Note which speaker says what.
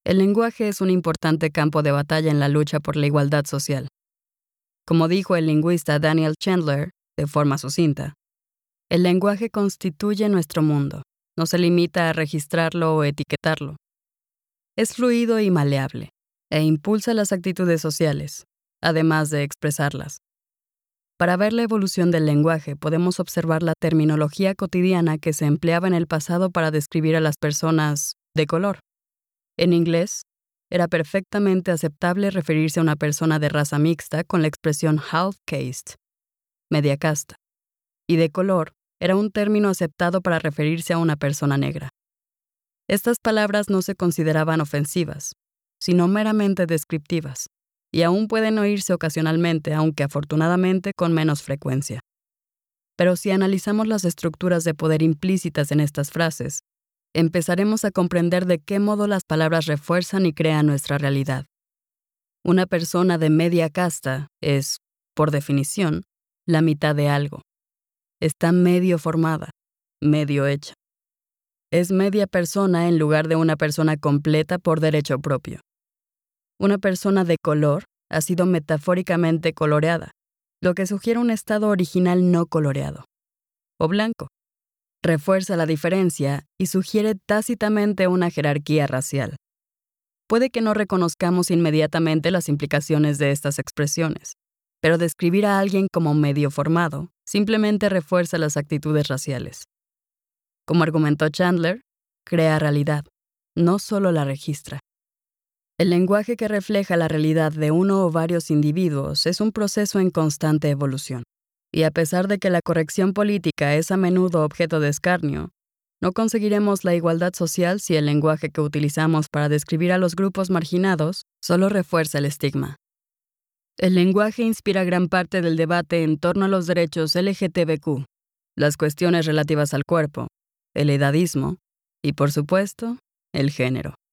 Speaker 1: El lenguaje es un importante campo de batalla en la lucha por la igualdad social. Como dijo el lingüista Daniel Chandler, de forma sucinta, el lenguaje constituye nuestro mundo, no se limita a registrarlo o etiquetarlo. Es fluido y maleable, e impulsa las actitudes sociales, además de expresarlas. Para ver la evolución del lenguaje, podemos observar la terminología cotidiana que se empleaba en el pasado para describir a las personas de color. En inglés, era perfectamente aceptable referirse a una persona de raza mixta con la expresión half caste, media casta, y de color era un término aceptado para referirse a una persona negra. Estas palabras no se consideraban ofensivas, sino meramente descriptivas, y aún pueden oírse ocasionalmente, aunque afortunadamente con menos frecuencia. Pero si analizamos las estructuras de poder implícitas en estas frases, empezaremos a comprender de qué modo las palabras refuerzan y crean nuestra realidad. Una persona de media casta es, por definición, la mitad de algo. Está medio formada, medio hecha. Es media persona en lugar de una persona completa por derecho propio. Una persona de color ha sido metafóricamente coloreada, lo que sugiere un estado original no coloreado, o blanco. Refuerza la diferencia y sugiere tácitamente una jerarquía racial. Puede que no reconozcamos inmediatamente las implicaciones de estas expresiones, pero describir a alguien como medio formado simplemente refuerza las actitudes raciales. Como argumentó Chandler, crea realidad, no solo la registra. El lenguaje que refleja la realidad de uno o varios individuos es un proceso en constante evolución. Y a pesar de que la corrección política es a menudo objeto de escarnio, no conseguiremos la igualdad social si el lenguaje que utilizamos para describir a los grupos marginados solo refuerza el estigma. El lenguaje inspira gran parte del debate en torno a los derechos LGTBQ, las cuestiones relativas al cuerpo, el edadismo y, por supuesto, el género.